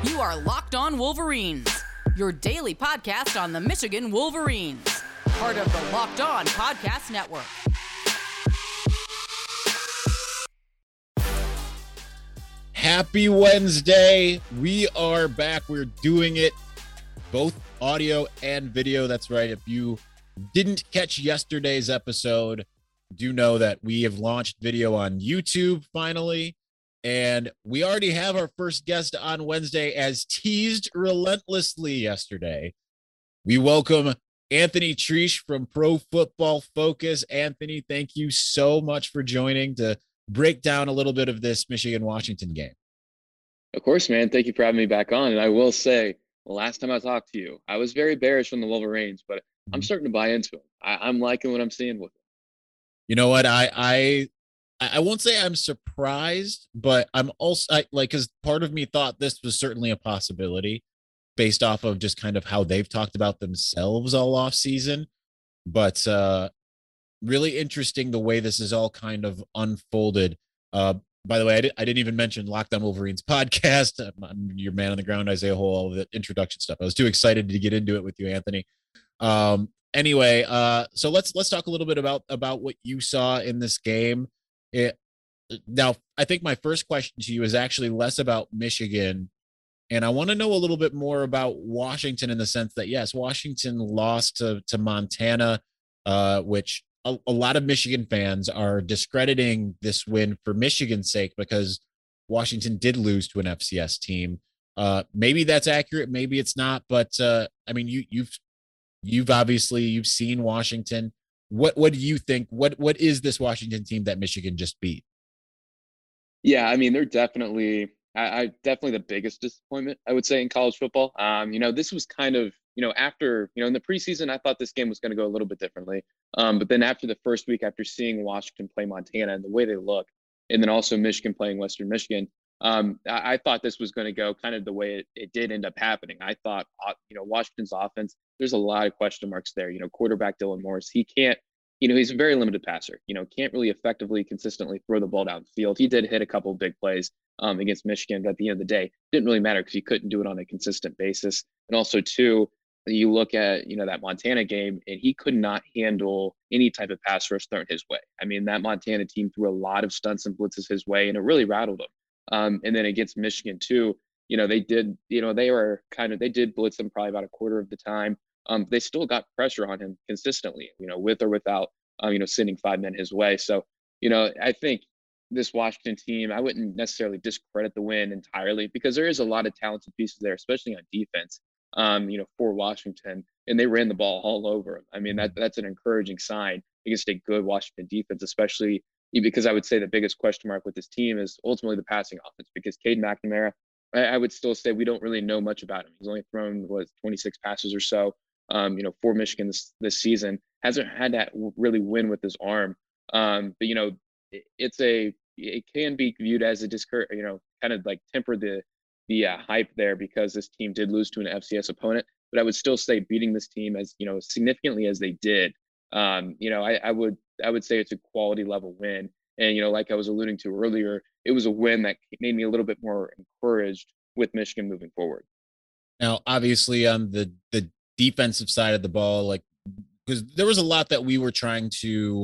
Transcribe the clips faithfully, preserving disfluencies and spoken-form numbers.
You are Locked On Wolverines, your daily podcast on the Michigan Wolverines, part of the Locked On Podcast Network. Happy Wednesday. We are back. We're doing it both audio and video. That's right. If you didn't catch yesterday's episode, do know that we have launched video on YouTube finally. And we already have our first guest on Wednesday, as teased relentlessly yesterday. We welcome Anthony Treash from Pro Football Focus. Anthony, thank you so much for joining to break down a little bit of this Michigan-Washington game. Of course, man. Thank you for having me back on. And I will say, the last time I talked to you, I was very bearish on the Wolverines, but mm-hmm. I'm starting to buy into them. I, I'm liking what I'm seeing with them. You know what? I I I won't say I'm surprised, but I'm also I, like, because part of me thought this was certainly a possibility based off of just kind of how they've talked about themselves all off season. But uh, really interesting the way this is all kind of unfolded. Uh, by the way, I, did, I didn't even mention Locked On Wolverines podcast. I'm your man on the ground, Isaiah Hole, all of the introduction stuff. I was too excited to get into it with you, Anthony. Um, anyway, uh, so let's let's talk a little bit about about what you saw in this game. It, now, I think my first question to you is actually less about Michigan, and I want to know a little bit more about Washington in the sense that, yes, Washington lost to, to Montana, uh, which a, a lot of Michigan fans are discrediting this win for Michigan's sake because Washington did lose to an F C S team. Uh, maybe that's accurate, maybe it's not, but uh, I mean, you, you've you've obviously you've seen Washington. What what do you think? What what is this Washington team that Michigan just beat? Yeah, I mean, they're definitely I, I definitely the biggest disappointment, I would say, in college football. Um, you know, this was kind of, you know, after, you know, in the preseason, I thought this game was going to go a little bit differently. Um, but then after the first week, after seeing Washington play Montana and the way they look, and then also Michigan playing Western Michigan, um, I, I thought this was going to go kind of the way it, it did end up happening. I thought, uh, you know, Washington's offense, there's a lot of question marks there. You know, quarterback Dylan Morris, he can't, you know, he's a very limited passer, you know, can't really effectively, consistently throw the ball down the field. He did hit a couple of big plays um, against Michigan, but at the end of the day, didn't really matter because he couldn't do it on a consistent basis. And also, too, you look at, you know, that Montana game, and he could not handle any type of pass rush thrown his way. I mean, that Montana team threw a lot of stunts and blitzes his way, and it really rattled him. Um, and then against Michigan, too, you know, they did, you know, they were kind of, they did blitz them probably about a quarter of the time. Um, they still got pressure on him consistently, you know, with or without, um, you know, sending five men his way. So, you know, I think this Washington team, I wouldn't necessarily discredit the win entirely because there is a lot of talented pieces there, especially on defense, um, you know, for Washington, and they ran the ball all over him. I mean, that that's an encouraging sign against a good Washington defense, especially because I would say the biggest question mark with this team is ultimately the passing offense, because Cade McNamara, I, I would still say we don't really know much about him. He's only thrown, what, twenty-six passes or so, um, you know, for Michigan this, this season. Hasn't had that really win with his arm. Um, but, you know, it, it's a, it can be viewed as a discour, you know, kind of like temper the, the uh, hype there because this team did lose to an F C S opponent. But I would still say beating this team as, you know, significantly as they did, um, you know, I, I would, I would say it's a quality level win. And, you know, like I was alluding to earlier, it was a win that made me a little bit more encouraged with Michigan moving forward. Now, obviously on the, the defensive side of the ball, like, because there was a lot that we were trying to,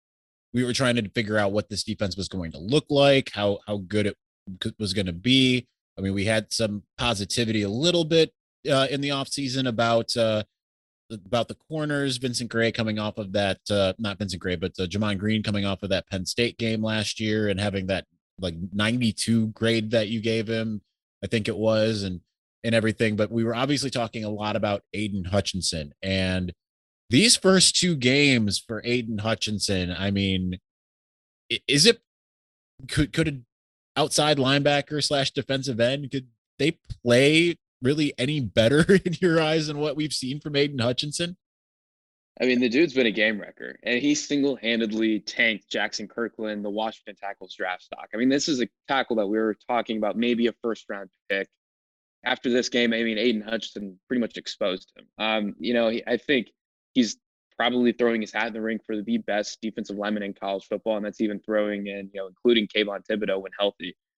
we were trying to figure out what this defense was going to look like, how, how good it was going to be. I mean, we had some positivity a little bit uh, in the offseason about, uh, about the corners, Vincent Gray coming off of that, uh, not Vincent Gray, but uh, Jamon Green coming off of that Penn State game last year and having that like ninety-two grade that you gave him, I think it was, and, and everything. But we were obviously talking a lot about Aidan Hutchinson, and these first two games for Aidan Hutchinson, I mean, is it, could, could an outside linebacker slash defensive end, could they play really any better in your eyes than what we've seen from Aidan Hutchinson? I mean, the dude's been a game wrecker, and he single-handedly tanked Jackson Kirkland, the Washington tackle's draft stock. I mean, this is a tackle that we were talking about, maybe a first-round pick. After this game, I mean, Aidan Hutchinson pretty much exposed him. Um, you know, he, I think he's probably throwing his hat in the ring for the best defensive lineman in college football, and that's even throwing in, you know, including Kayvon Thibodeaux when healthy.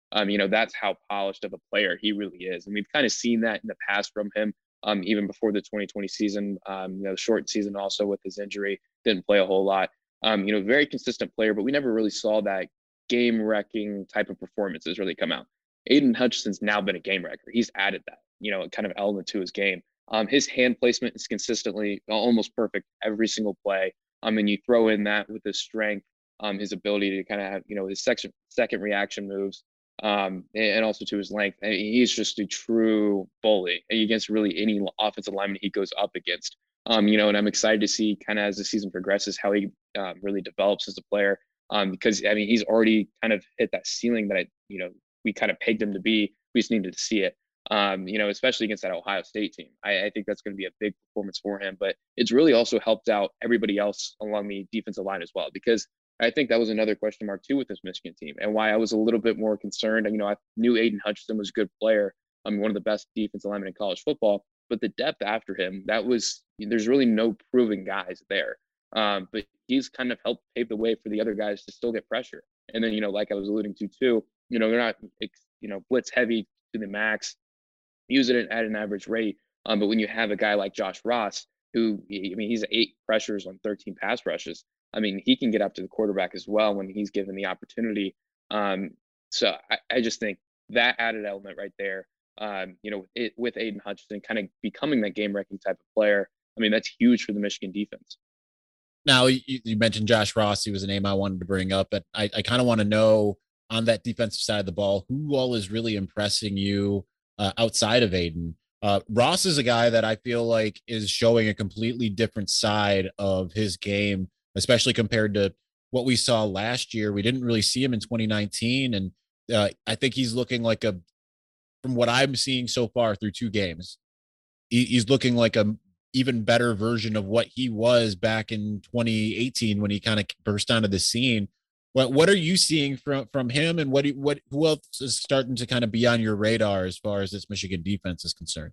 Um, you know, that's how polished of a player he really is. And we've kind of seen that in the past from him, um, even before the twenty twenty season, um, you know, short season also with his injury, didn't play a whole lot. Um, you know, very consistent player, but we never really saw that game wrecking type of performances really come out. Aiden Hutchinson's now been a game wrecker. He's added that, you know, kind of element to his game. Um, his hand placement is consistently almost perfect every single play. I mean, you throw in that with his strength, um, his ability to kind of have, you know, his second second reaction moves, um, and also to his length. I mean, he's just a true bully against really any offensive lineman he goes up against. Um, you know, and I'm excited to see kind of as the season progresses how he um, really develops as a player. Um, because I mean, he's already kind of hit that ceiling that I, you know, we kind of pegged him to be. We just needed to see it. Um, you know, especially against that Ohio State team. I, I think that's going to be a big performance for him. But it's really also helped out everybody else along the defensive line as well, because I think that was another question mark too with this Michigan team, and why I was a little bit more concerned. You know, I knew Aiden Hutchinson was a good player. I mean, one of the best defensive linemen in college football, but the depth after him, that was, there's really no proven guys there. Um, but he's kind of helped pave the way for the other guys to still get pressure. And then, you know, like I was alluding to too, you know, they're not, you know, blitz heavy to the max, use it at an average rate. Um, but when you have a guy like Josh Ross, who, I mean, he's eight pressures on thirteen pass rushes. I mean, he can get up to the quarterback as well when he's given the opportunity. Um, so I, I just think that added element right there, um, you know, it, with Aiden Hutchinson kind of becoming that game-wrecking type of player, I mean, that's huge for the Michigan defense. Now, you, you mentioned Josh Ross. He was a name I wanted to bring up, but I, I kind of want to know on that defensive side of the ball, who all is really impressing you uh, outside of Aiden? Uh, Ross is a guy that I feel like is showing a completely different side of his game, especially compared to what we saw last year. We didn't really see him in twenty nineteen. And uh, I think he's looking like a, from what I'm seeing so far through two games, he, he's looking like a even better version of what he was back in twenty eighteen when he kind of burst onto the scene. What what are you seeing from from him, and what what who else is starting to kind of be on your radar as far as this Michigan defense is concerned?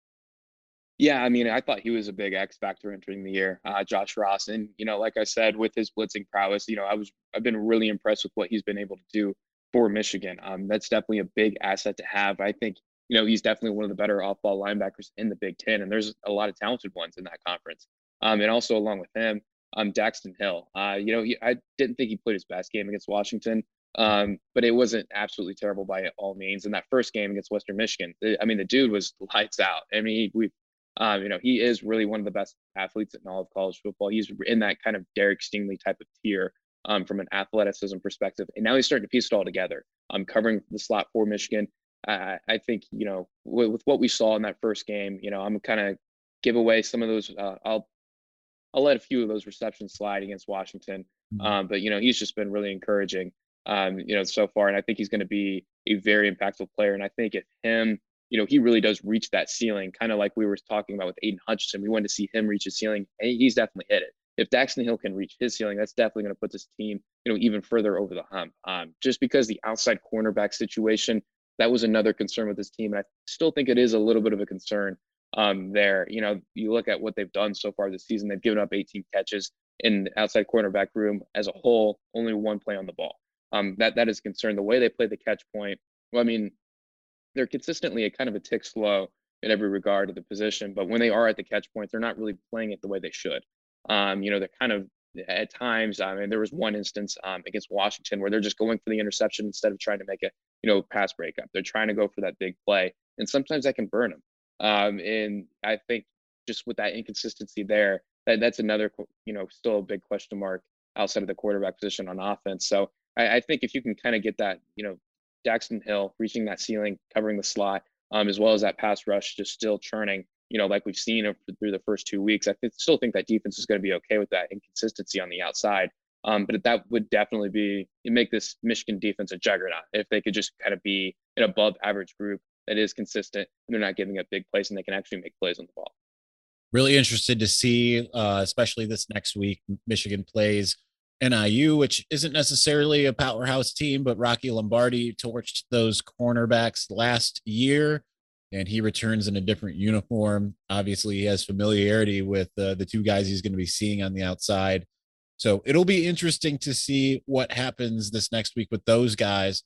Yeah, I mean, I thought he was a big X factor entering the year, uh, Josh Ross, and you know, like I said, with his blitzing prowess, you know, I was I've been really impressed with what he's been able to do for Michigan. Um, that's definitely a big asset to have. I think, you know, he's definitely one of the better off-ball linebackers in the Big Ten, and there's a lot of talented ones in that conference. Um, and also along with him, um, Daxton Hill. Uh, you know, he, I didn't think he played his best game against Washington, um, but it wasn't absolutely terrible by all means. In that first game against Western Michigan, I mean, the dude was lights out. I mean, he, we, um, you know, he is really one of the best athletes in all of college football. He's in that kind of Derek Stingley type of tier, um, from an athleticism perspective, and now he's starting to piece it all together. I'm um, covering the slot for Michigan. I, I think, you know, with, with what we saw in that first game, you know, I'm kind of give away some of those. Uh, I'll I'll let a few of those receptions slide against Washington. Um, but, you know, he's just been really encouraging, um, you know, so far. And I think he's going to be a very impactful player. And I think if him, you know, he really does reach that ceiling, kind of like we were talking about with Aiden Hutchinson. We wanted to see him reach his ceiling, and he's definitely hit it. If Daxton Hill can reach his ceiling, that's definitely going to put this team, you know, even further over the hump. Um, just because the outside cornerback situation, that was another concern with this team. And I still think it is a little bit of a concern um, there. You know, you look at what they've done so far this season, they've given up eighteen catches in the outside cornerback room as a whole, only one play on the ball. Um, that, that is a concern. The way they play the catch point, well, I mean, they're consistently a kind of a tick slow in every regard of the position, but when they are at the catch point, they're not really playing it the way they should. Um, you know, they're kind of at times, I mean, there was one instance um, against Washington where they're just going for the interception instead of trying to make a, you know, pass breakup. They're trying to go for that big play, and sometimes that can burn them. Um, and I think just with that inconsistency there, that, that's another, you know, still a big question mark outside of the quarterback position on offense. So I, I think if you can kind of get that, you know, Daxton Hill reaching that ceiling, covering the slot, um, as well as that pass rush, just still churning, you know, like we've seen through the first two weeks. I th- still think that defense is going to be okay with that inconsistency on the outside. Um, but that would definitely be, make this Michigan defense a juggernaut if they could just kind of be an above average group that is consistent and they're not giving up big plays and they can actually make plays on the ball. Really interested to see, uh, especially this next week, Michigan plays N I U, which isn't necessarily a powerhouse team, but Rocky Lombardi torched those cornerbacks last year, and he returns in a different uniform. Obviously, he has familiarity with uh, the two guys he's going to be seeing on the outside. So it'll be interesting to see what happens this next week with those guys.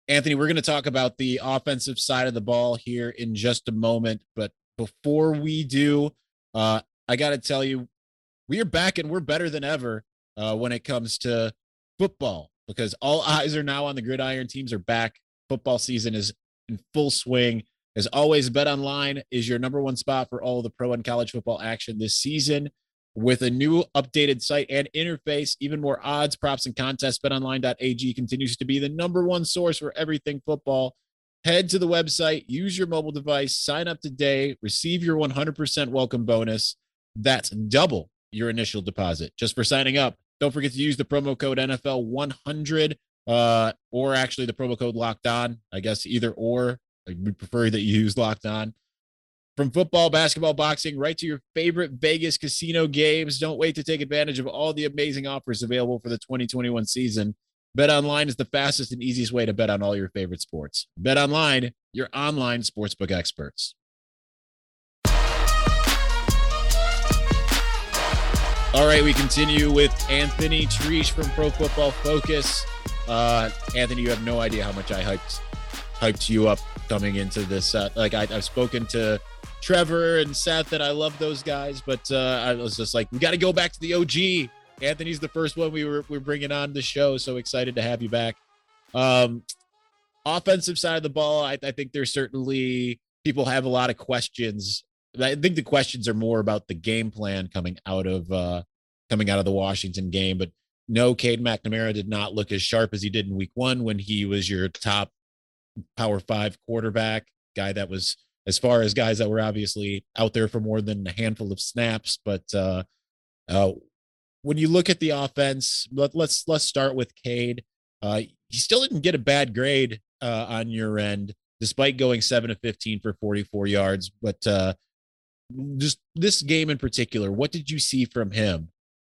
Anthony, we're going to talk about the offensive side of the ball here in just a moment. But before we do, uh, I got to tell you, we are back and we're better than ever uh, when it comes to football, because all eyes are now on the gridiron. Teams are back. Football season is in full swing. As always, BetOnline is your number one spot for all the pro and college football action this season. With a new updated site and interface, even more odds, props, and contests, bet online dot a g continues to be the number one source for everything football. Head to the website, use your mobile device, sign up today, receive your one hundred percent welcome bonus. That's double your initial deposit just for signing up. Don't forget to use the promo code N F L one hundred, uh, or actually the promo code Locked On. I guess either or. We prefer that you use Locked On. From football, basketball, boxing, right to your favorite Vegas casino games. Don't wait to take advantage of all the amazing offers available for the twenty twenty-one season. BetOnline is the fastest and easiest way to bet on all your favorite sports. BetOnline, your online sportsbook experts. All right, we continue with Anthony Treash from Pro Football Focus. Uh, Anthony, you have no idea how much I hyped hyped you up coming into this. Uh, like I, I've spoken to Trevor and Seth, and I love those guys, but uh, I was just like, we got to go back to the O G. Anthony's the first one we were we we're bringing on the show. So excited to have you back. Um, offensive side of the ball, I, I think there's certainly people have a lot of questions. I think the questions are more about the game plan coming out of uh, coming out of the Washington game. But no, Cade McNamara did not look as sharp as he did in week one when he was your top Power Five quarterback, guy that was, as far as guys that were obviously out there for more than a handful of snaps. But uh, uh, when you look at the offense, let, let's let's start with Cade. Uh, he still didn't get a bad grade uh, on your end, despite going seven of fifteen for forty-four yards. But uh, just this game in particular, what did you see from him?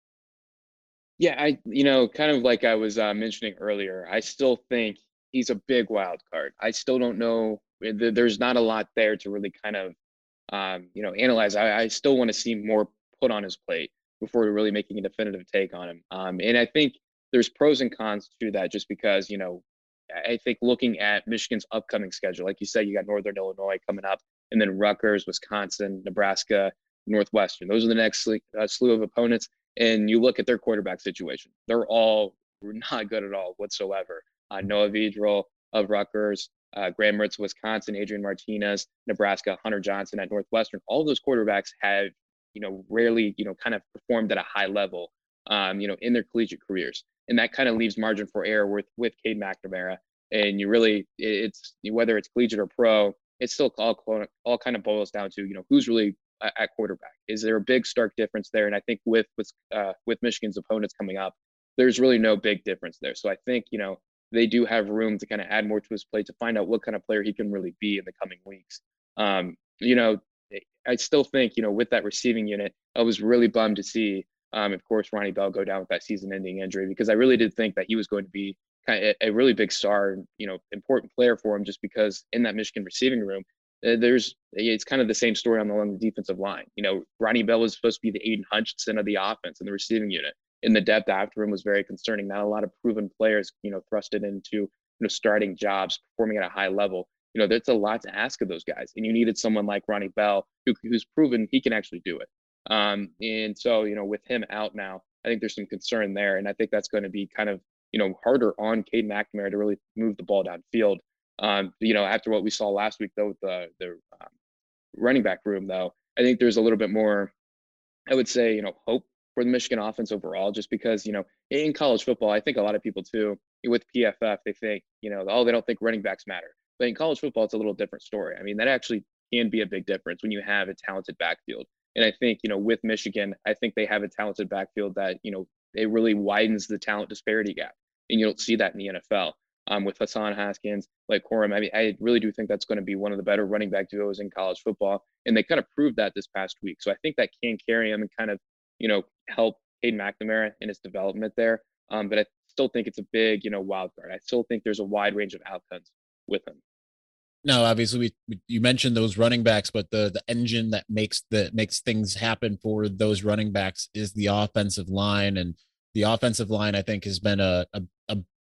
Yeah, I, you know, kind of like I was uh, mentioning earlier, I still think he's a big wild card. I still don't know. There's not a lot there to really kind of, um, you know, analyze. I, I still want to see more put on his plate before really making a definitive take on him. Um, and I think there's pros and cons to that, just because, you know, I think looking at Michigan's upcoming schedule, like you said, you got Northern Illinois coming up, and then Rutgers, Wisconsin, Nebraska, Northwestern. Those are the next uh, slew of opponents. And you look at their quarterback situation; they're all not good at all whatsoever. Uh, Noah Vedral of Rutgers, uh, Graham Mertz, Wisconsin, Adrian Martinez, Nebraska, Hunter Johnson at Northwestern. All of those quarterbacks have, you know, rarely, you know, kind of performed at a high level, um, you know, in their collegiate careers. And that kind of leaves margin for error with, with Cade McNamara. And you really, it's, whether it's collegiate or pro, it's still all, all kind of boils down to, you know, who's really at quarterback. Is there a big stark difference there? And I think with, with, uh, with Michigan's opponents coming up, there's really no big difference there. So I think, you know, they do have room to kind of add more to his plate to find out what kind of player he can really be in the coming weeks. Um, you know, I still think, you know, with that receiving unit, I was really bummed to see, um, of course, Ronnie Bell go down with that season-ending injury, because I really did think that he was going to be kind of a really big star, you know, important player for him, just because in that Michigan receiving room, uh, there's it's kind of the same story on the, along the defensive line. You know, Ronnie Bell was supposed to be the Aiden Hutchinson of the offense in the receiving unit. And the depth after him was very concerning. Not a lot of proven players, you know, thrusted into, you know, starting jobs, performing at a high level. You know, that's a lot to ask of those guys. And you needed someone like Ronnie Bell, who, who's proven he can actually do it. Um, and so, you know, with him out now, I think there's some concern there. And I think that's going to be kind of, you know, harder on Cade McNamara to really move the ball downfield. Um, you know, after what we saw last week, though, with the, the um, running back room, though, I think there's a little bit more, I would say, you know, hope for the Michigan offense overall, just because, you know, in college football, I think a lot of people too, with P F F, they think, you know, oh, they don't think running backs matter. But in college football, it's a little different story. I mean, that actually can be a big difference when you have a talented backfield. And I think, you know, with Michigan, I think they have a talented backfield that, you know, it really widens the talent disparity gap. And you don't see that in the N F L. Um, with Hassan Haskins, like Corum, I mean, I really do think that's going to be one of the better running back duos in college football. And they kind of proved that this past week. So I think that can carry him and kind of, you know, help Cade McNamara in his development there. Um, but I still think it's a big, you know, wild card. I still think there's a wide range of outcomes with him. No, obviously we, we you mentioned those running backs, but the the engine that makes the makes things happen for those running backs is the offensive line. And the offensive line, I think, has been a a, a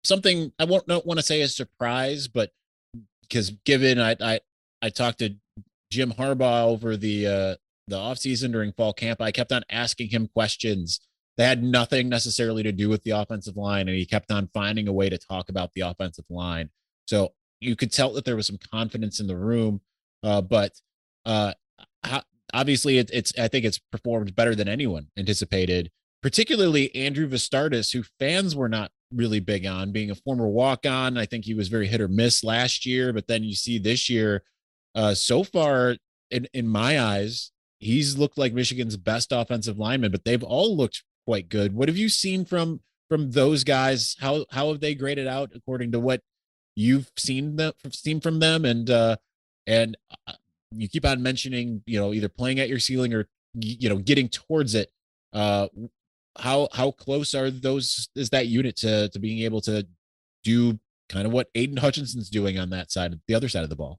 something I won't don't want to say a surprise, but because given I I I talked to Jim Harbaugh over the uh, the offseason during fall camp, I kept on asking him questions that had nothing necessarily to do with the offensive line, and he kept on finding a way to talk about the offensive line. So you could tell that there was some confidence in the room, uh, but uh, how, obviously it, it's I think it's performed better than anyone anticipated, particularly Andrew Vistardis, who fans were not really big on, being a former walk-on. I think he was very hit or miss last year, but then you see this year, uh, so far in, in my eyes, he's looked like Michigan's best offensive lineman, but they've all looked quite good. What have you seen from from those guys? How how have they graded out according to what you've seen them seen from them? And uh, and uh, you keep on mentioning, you know, either playing at your ceiling or you know getting towards it. Uh, how how close are those? Is that unit to to being able to do kind of what Aiden Hutchinson's doing on that side, the other side of the ball?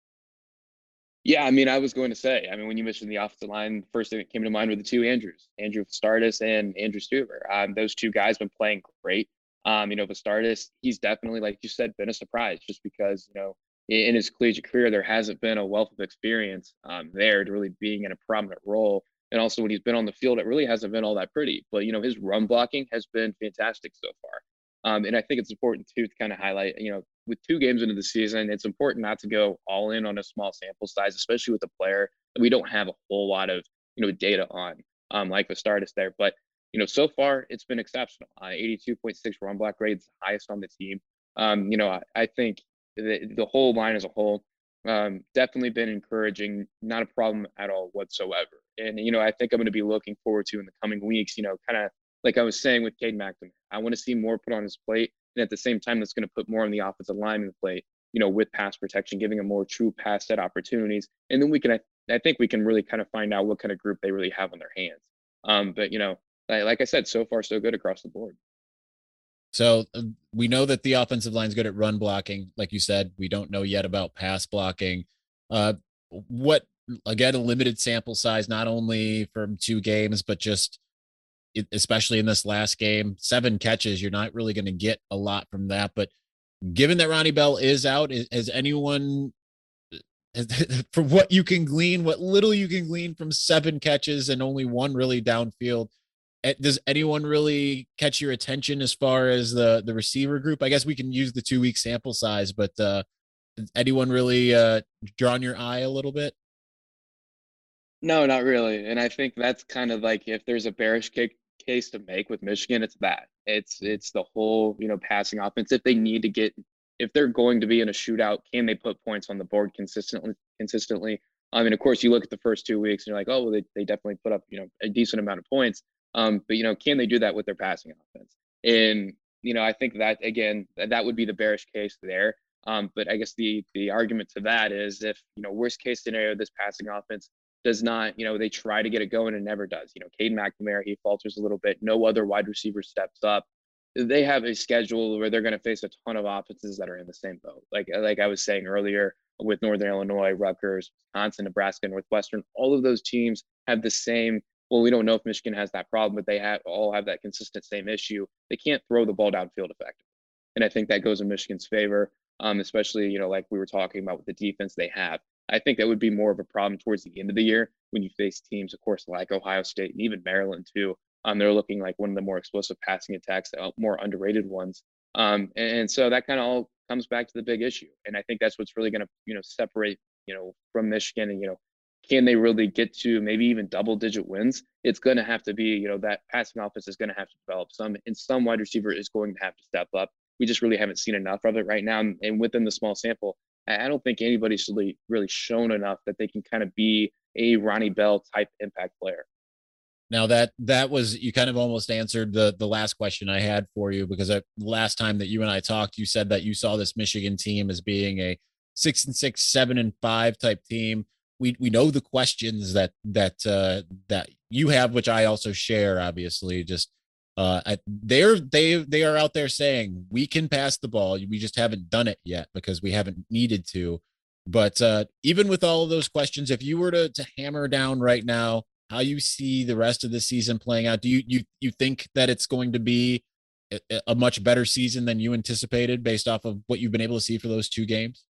Yeah, I mean, I was going to say, I mean, when you mentioned the offensive line, the first thing that came to mind were the two Andrews, Andrew Vistardis and Andrew Stuver. Um, those two guys been playing great. Um, you know, Vistardis, he's definitely, like you said, been a surprise just because, you know, in his collegiate career, there hasn't been a wealth of experience um, there to really being in a prominent role. And also when he's been on the field, it really hasn't been all that pretty. But, you know, his run blocking has been fantastic so far. Um, and I think it's important, too, to kind of highlight, you know, with two games into the season, it's important not to go all in on a small sample size, especially with a player that we don't have a whole lot of, you know, data on, um, like Vistardis there. But, you know, so far it's been exceptional. Uh, eighty-two point six run block grades, highest on the team. Um, you know, I, I think the, the whole line as a whole um, definitely been encouraging, not a problem at all whatsoever. And, you know, I think I'm going to be looking forward to in the coming weeks, you know, kind of like I was saying with Cade McNamara, I want to see more put on his plate. And at the same time, that's going to put more on the offensive lineman plate, you know, with pass protection, giving them more true pass set opportunities. And then we can, I, I think we can really kind of find out what kind of group they really have on their hands. Um, but, you know, like, like I said, so far, so good across the board. So uh, we know that the offensive line is good at run blocking. Like you said, we don't know yet about pass blocking. Uh, what, again, a limited sample size, not only from two games, but just especially in this last game, seven catches, you're not really going to get a lot from that. But given that Ronnie Bell is out, is, has anyone, has, from what you can glean, what little you can glean from seven catches and only one really downfield, does anyone really catch your attention as far as the, the receiver group? I guess we can use the two week sample size, but uh, anyone really uh, drawn your eye a little bit? No, not really. And I think that's kind of like, if there's a bearish kick, case to make with Michigan, it's that it's it's the whole, you know, passing offense. If they need to get, if they're going to be in a shootout, can they put points on the board consistently consistently I mean, of course, you look at the first two weeks and you're like, oh, well, they, they definitely put up, you know, a decent amount of points. Um, but, you know, can they do that with their passing offense? And, you know, I think that, again, that would be the bearish case there. Um, but I guess the the argument to that is, if, you know, worst case scenario, this passing offense does not, you know, they try to get it going and never does. You know, Cade McNamara, he falters a little bit. No other wide receiver steps up. They have a schedule where they're going to face a ton of offenses that are in the same boat. Like, like I was saying earlier, with Northern Illinois, Rutgers, Wisconsin, Nebraska, Northwestern, all of those teams have the same. Well, we don't know if Michigan has that problem, but they have all have that consistent same issue. They can't throw the ball downfield effectively. And I think that goes in Michigan's favor, um, especially, you know, like we were talking about with the defense they have. I think that would be more of a problem towards the end of the year when you face teams, of course, like Ohio State and even Maryland too. Um, they're looking like one of the more explosive passing attacks, uh, more underrated ones. Um, and, and so that kind of all comes back to the big issue. And I think that's what's really going to, you know, separate, you know, from Michigan. And, you know, can they really get to maybe even double digit wins? It's going to have to be, you know, that passing offense is going to have to develop some, and some wide receiver is going to have to step up. We just really haven't seen enough of it right now. And, and within the small sample, I don't think anybody's really, really shown enough that they can kind of be a Ronnie Bell type impact player. Now that that was, you kind of almost answered the the last question I had for you, because I, last time that you and I talked, you said that you saw this Michigan team as being a six and six, seven and five type team. We we know the questions that that uh, that you have, which I also share. Obviously, just uh, I, they're they they are out there saying we can pass the ball. We just haven't done it yet because we haven't needed to. But uh, even with all of those questions, if you were to to hammer down right now how you see the rest of the season playing out, do you you you think that it's going to be a, a much better season than you anticipated based off of what you've been able to see for those two games?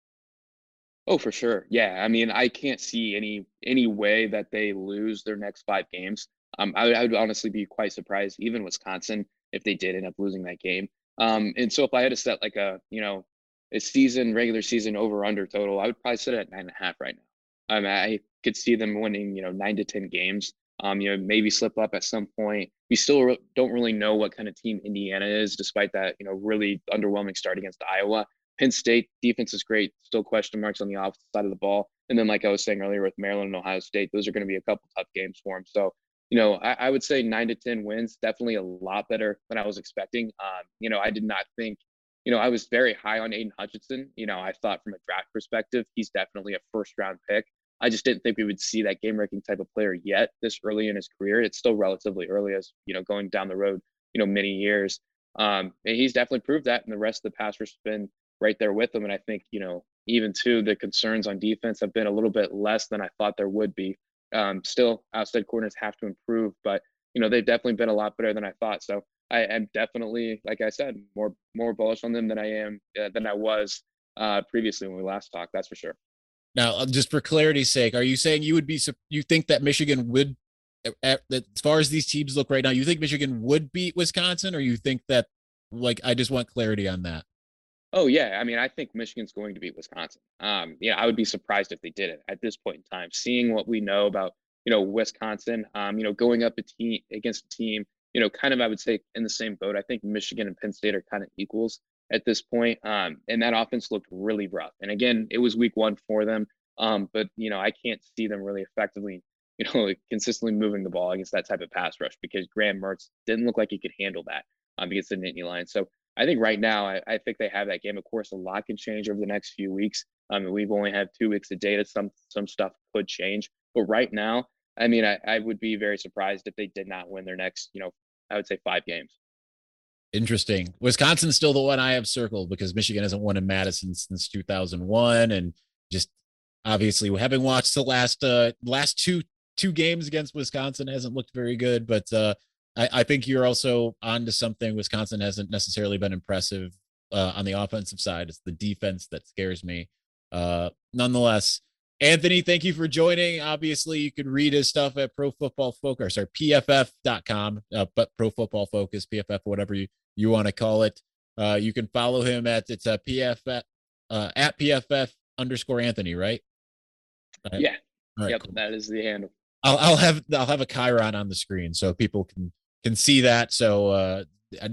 Oh, for sure. Yeah. I mean, I can't see any any way that they lose their next five games. Um, I, I would honestly be quite surprised, even Wisconsin, if they did end up losing that game. Um, and so if I had to set like a, you know, a season, regular season over under total, I would probably set it at nine and a half right now. Um, I could see them winning, you know, nine to ten games. Um, you know, maybe slip up at some point. We still re- don't really know what kind of team Indiana is, despite that, you know, really underwhelming start against Iowa. Penn State defense is great. Still question marks on the opposite side of the ball. And then, like I was saying earlier with Maryland and Ohio State, those are going to be a couple tough games for them. So, you know, I, I would say nine to ten wins, definitely a lot better than I was expecting. Um, you know, I did not think, you know, I was very high on Aiden Hutchinson. You know, I thought from a draft perspective, he's definitely a first round pick. I just didn't think we would see that game breaking type of player yet this early in his career. It's still relatively early as, you know, going down the road, you know, many years. Um, and he's definitely proved that. And the rest of the pass rush has been right there with him. And I think, you know, even too, the concerns on defense have been a little bit less than I thought there would be. Um, still, outside corners have to improve, but, you know, they've definitely been a lot better than I thought. So I am definitely, like I said, more more bullish on them than I am uh, than I was uh, previously when we last talked. That's for sure. Now, just for clarity's sake, are you saying you would be you think that Michigan would, as far as these teams look right now, you think Michigan would beat Wisconsin, or you think that, like, I just want clarity on that? Oh yeah, I mean, I think Michigan's going to beat Wisconsin. Um, yeah, I would be surprised if they did it at this point in time. Seeing what we know about, you know, Wisconsin, um, you know, going up a team against a team, you know, kind of, I would say in the same boat. I think Michigan and Penn State are kind of equals at this point. Um, and that offense looked really rough. And again, it was week one for them. Um, but you know, I can't see them really effectively, you know, like consistently moving the ball against that type of pass rush because Graham Mertz didn't look like he could handle that um, against the Nittany Lions. So I think right now, I, I think they have that game. Of course, a lot can change over the next few weeks. Um, we've only had two weeks of data. Some some stuff could change. But right now, I mean, I, I would be very surprised if they did not win their next, you know, I would say five games. Interesting. Wisconsin's still the one I have circled because Michigan hasn't won in Madison since two thousand one, and just obviously having watched the last uh, last two two games against Wisconsin hasn't looked very good. But uh, I, I think you're also onto something. Wisconsin hasn't necessarily been impressive uh, on the offensive side. It's the defense that scares me. Uh, nonetheless, Anthony, thank you for joining. Obviously, you can read his stuff at Pro Football Focus, or P F F dot com, uh, but Pro Football Focus, P F F, whatever you, you want to call it. Uh, you can follow him at it's a P F F uh, at P F F underscore Anthony, right? right. Yeah. Right, yep. Cool. That is the handle. I'll, I'll have I'll have a Chiron on the screen so people can can see that. So uh,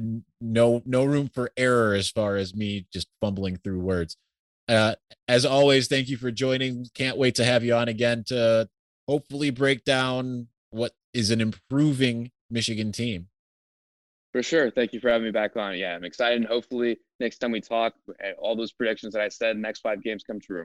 no no room for error as far as me just fumbling through words. Uh, as always, thank you for joining. Can't wait to have you on again to hopefully break down what is an improving Michigan team. For sure. Thank you for having me back on. Yeah, I'm excited. And hopefully next time we talk, all those predictions that I said, next five games come true.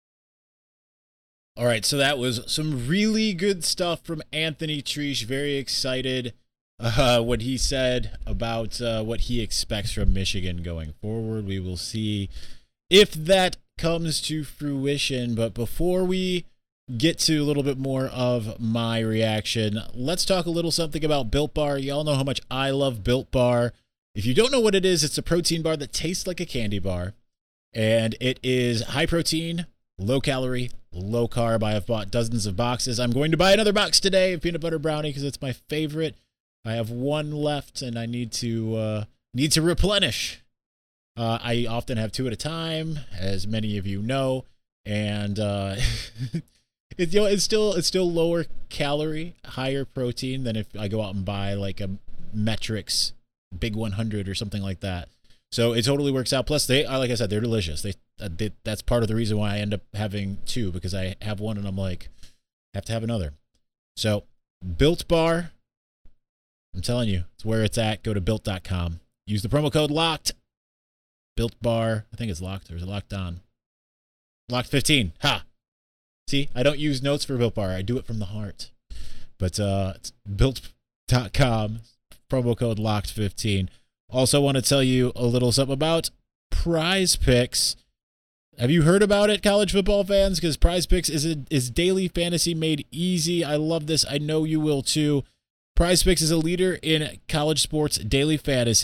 All right. So that was some really good stuff from Anthony Treash. Very excited uh, what he said about uh, what he expects from Michigan going forward. We will see if that comes to fruition. But before we get to a little bit more of my reaction, let's talk a little something about Built Bar. Y'all know how much I love Built Bar. If you don't know what it is, it's a protein bar that tastes like a candy bar. And it is high protein, low calorie, low carb. I have bought dozens of boxes. I'm going to buy another box today of peanut butter brownie because it's my favorite. I have one left and I need to uh, need to replenish. Uh, I often have two at a time, as many of you know, and uh, it's, you know, it's still it's still lower calorie, higher protein than if I go out and buy like a Metrics Big one hundred or something like that. So it totally works out. Plus, they, like I said, they're delicious. They, uh, they that's part of the reason why I end up having two, because I have one and I'm like, have to have another. So Built Bar, I'm telling you, it's where it's at. Go to built dot com. Use the promo code LOCKED. Built Bar, I think it's locked, or is it locked on? Locked fifteen. Ha! See, I don't use notes for Built Bar. I do it from the heart. But uh, it's built dot com, promo code locked fifteen. Also want to tell you a little something about Prize Picks. Have you heard about it, college football fans? Because Prize Picks is, a, is daily fantasy made easy. I love this. I know you will too. Prize Picks is a leader in college sports daily fantasy.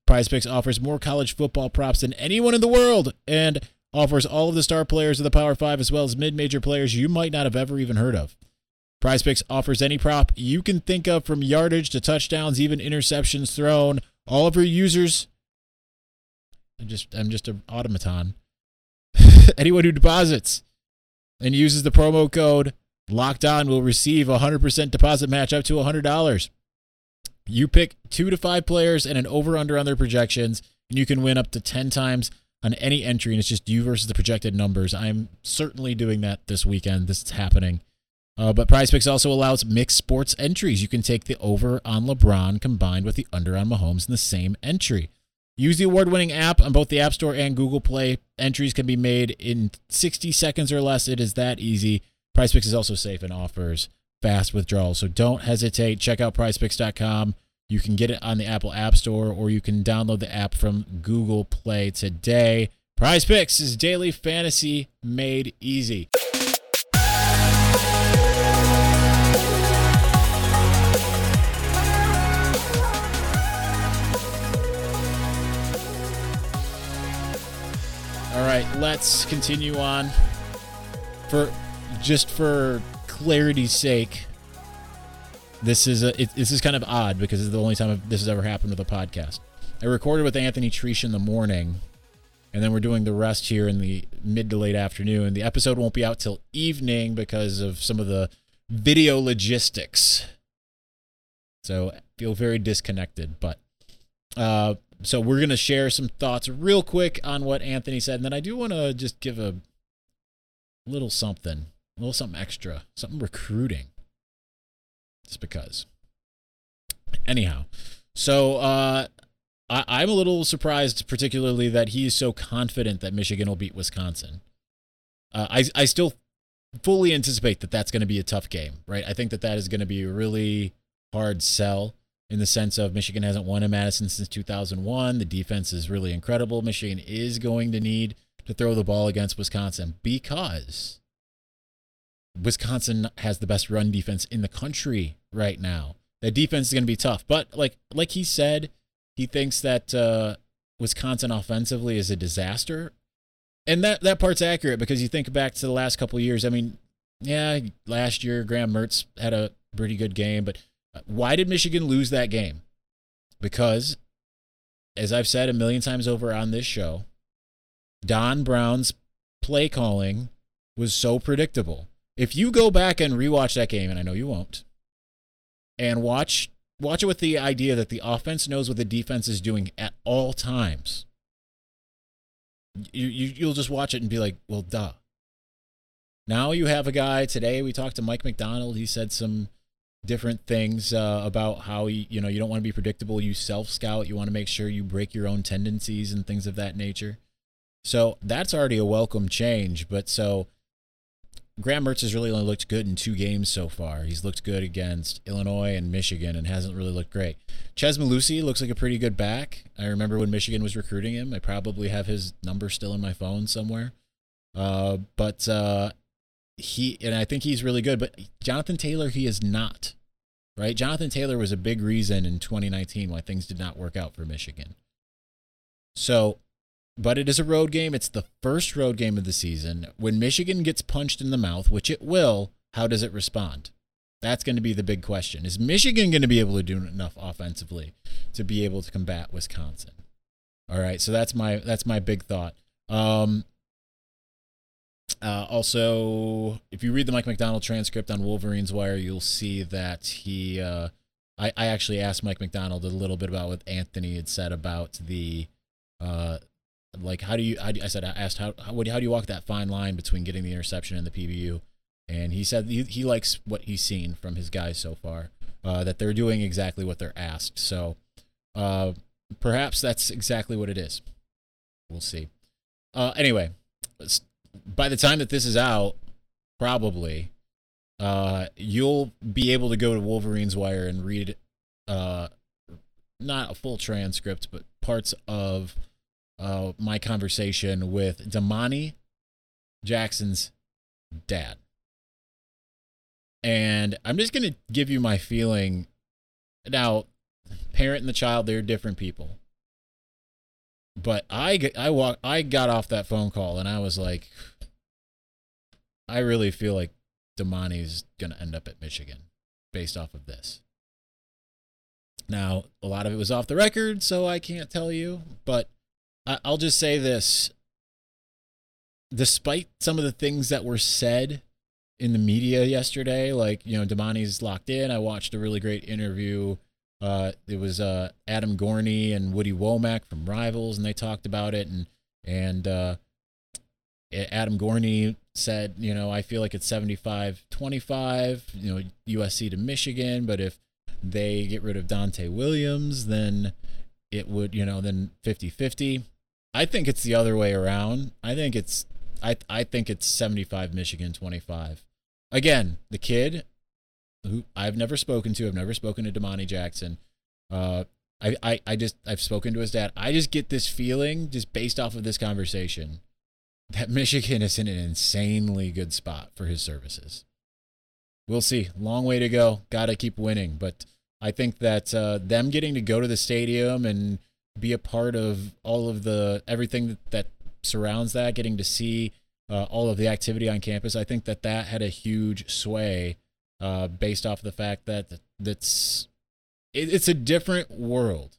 PrizePicks offers more college football props than anyone in the world and offers all of the star players of the Power Five as well as mid-major players you might not have ever even heard of. PrizePicks offers any prop you can think of, from yardage to touchdowns, even interceptions thrown. All of your users, I'm just I'm just an automaton. Anyone who deposits and uses the promo code Locked On will receive a one hundred percent deposit match up to one hundred dollars. You pick two to five players and an over-under on their projections, and you can win up to ten times on any entry, and it's just you versus the projected numbers. I'm certainly doing that this weekend. This is happening. Uh, but PrizePicks also allows mixed sports entries. You can take the over on LeBron combined with the under on Mahomes in the same entry. Use the award-winning app on both the App Store and Google Play. Entries can be made in sixty seconds or less. It is that easy. PrizePicks is also safe and offers fast withdrawals, so don't hesitate. Check out prize picks dot com. You can get it on the Apple App Store, or you can download the app from Google Play today. PrizePicks is daily fantasy made easy. All right, let's continue on. For just for clarity's sake, this is a it, this is kind of odd because it's the only time this has ever happened with a podcast. I recorded with Anthony Treesh in the morning, and then we're doing the rest here in the mid to late afternoon. The episode won't be out till evening because of some of the video logistics. So I feel very disconnected, but uh, so we're going to share some thoughts real quick on what Anthony said, and then I do want to just give a little something, a little something extra, something recruiting, just because. Anyhow, so uh, I, I'm a little surprised, particularly that he's so confident that Michigan will beat Wisconsin. Uh, I I still fully anticipate that that's going to be a tough game, right? I think that that is going to be a really hard sell in the sense of Michigan hasn't won in Madison since two thousand one. The defense is really incredible. Michigan is going to need to throw the ball against Wisconsin because Wisconsin has the best run defense in the country right now. That defense is going to be tough. But like like he said, he thinks that uh, Wisconsin offensively is a disaster. And that, that part's accurate because you think back to the last couple of years. I mean, yeah, last year Graham Mertz had a pretty good game, but why did Michigan lose that game? Because, as I've said a million times over on this show, Don Brown's play calling was so predictable. If you go back and rewatch that game, and I know you won't, and watch watch it with the idea that the offense knows what the defense is doing at all times, you, you you'll just watch it and be like, well, duh. Now you have a guy today. We talked to Mike McDonald. He said some different things uh, about how you, you know you don't want to be predictable. You self-scout. You want to make sure you break your own tendencies and things of that nature. So that's already a welcome change. But so Graham Mertz has really only looked good in two games so far. He's looked good against Illinois and Michigan and hasn't really looked great. Ches Malusi looks like a pretty good back. I remember when Michigan was recruiting him. I probably have his number still in my phone somewhere. Uh, but uh, he and I think he's really good. But Jonathan Taylor, he is not. Right? Jonathan Taylor was a big reason in twenty nineteen why things did not work out for Michigan. So, but it is a road game. It's the first road game of the season. When Michigan gets punched in the mouth, which it will, how does it respond? That's going to be the big question. Is Michigan going to be able to do enough offensively to be able to combat Wisconsin? All right, so that's my that's my big thought. Um, uh, also, if you read the Mike McDonald transcript on Wolverines Wire, you'll see that he. Uh, I, I actually asked Mike McDonald a little bit about what Anthony had said about the. Uh, Like, how do you, how do, I said, I asked, how, how, how do you walk that fine line between getting the interception and the P B U? And he said he, he likes what he's seen from his guys so far, uh, that they're doing exactly what they're asked. So uh, perhaps that's exactly what it is. We'll see. Uh, anyway, by the time that this is out, probably, uh, you'll be able to go to Wolverines Wire and read uh, not a full transcript, but parts of Uh, my conversation with Damani Jackson's dad. And I'm just going to give you my feeling. Now, parent and the child, they're different people. But I, I, walk, I got off that phone call and I was like, I really feel like Damani's going to end up at Michigan based off of this. Now, a lot of it was off the record, so I can't tell you, but I, I'll just say this. Despite some of the things that were said in the media yesterday, like, you know, Damani's locked in. I watched a really great interview. Uh, it was uh, Adam Gorney and Woody Womack from Rivals, and they talked about it. And and uh, Adam Gorney said, you know, I feel like it's seventy-five twenty-five, you know, U S C to Michigan, but if they get rid of Dante Williams, then it would, you know, then fifty-fifty. I think it's the other way around. I think it's I I think it's seventy-five Michigan, twenty-five. Again, the kid who I've never spoken to, I've never spoken to Damani Jackson. Uh I, I, I just I've spoken to his dad. I just get this feeling, just based off of this conversation, that Michigan is in an insanely good spot for his services. We'll see. Long way to go. Gotta keep winning. But I think that uh, them getting to go to the stadium and be a part of all of the everything that, that surrounds that, getting to see uh, all of the activity on campus, I think that that had a huge sway uh, based off of the fact that that's it, it's a different world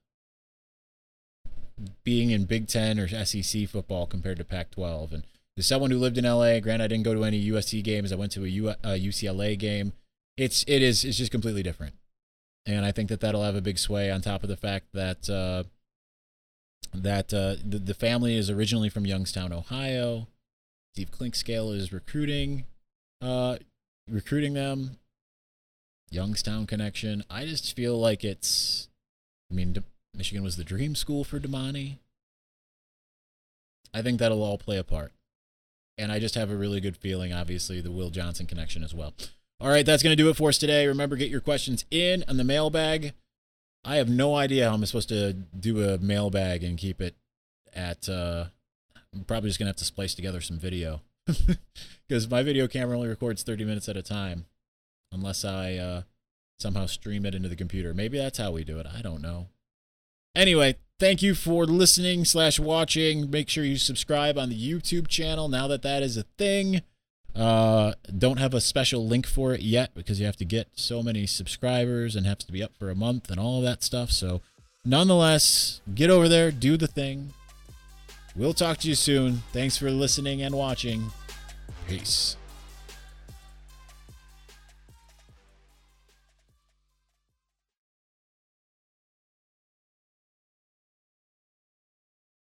being in Big Ten or S E C football compared to Pac twelve. And as someone who lived in L A, granted I didn't go to any U S C games, I went to a U, uh, U C L A game. It's it is it's just completely different. And I think that that'll have a big sway on top of the fact that uh, that uh, the, the family is originally from Youngstown, Ohio. Steve Clinkscale is recruiting, uh, recruiting them. Youngstown connection. I just feel like it's, I mean, De- Michigan was the dream school for Damani. I think that'll all play a part. And I just have a really good feeling, obviously, the Will Johnson connection as well. All right, that's going to do it for us today. Remember, get your questions in on the mailbag. I have no idea how I'm supposed to do a mailbag and keep it at, uh, I'm probably just going to have to splice together some video. Because my video camera only records thirty minutes at a time. Unless I uh, somehow stream it into the computer. Maybe that's how we do it. I don't know. Anyway, thank you for listening slash watching. Make sure you subscribe on the YouTube channel now that that is a thing. Uh, don't have a special link for it yet because you have to get so many subscribers and have to be up for a month and all of that stuff. So nonetheless, get over there, do the thing. We'll talk to you soon. Thanks for listening and watching. Peace.